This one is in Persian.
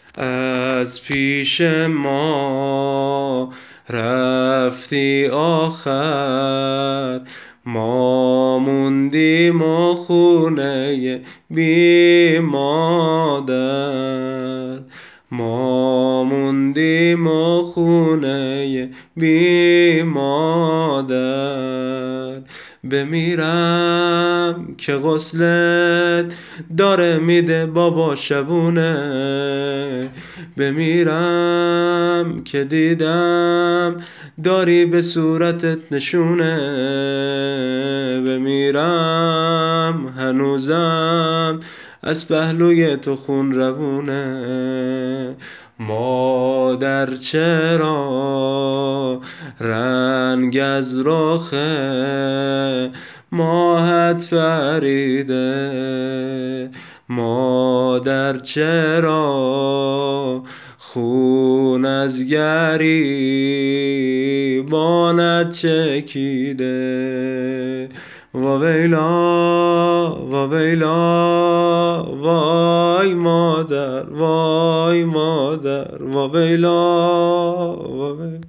از پیش ما رفتی آخر، ما موندیم و خونه بی مادر، ما موندیم و خونه بی مادر. بمیرم که غسلت داره میده بابا شبونه، بمیرم که دیدم داری به صورتت نشونه، بمیرم هنوزم از پهلوی تو خون روونه. مادر چرا رنگ از رخ ماهت پریده، مادر چرا خون از گریبانت چکیده؟ واویلا واویلا وای مادر، وای مادر، واویلا واویلا.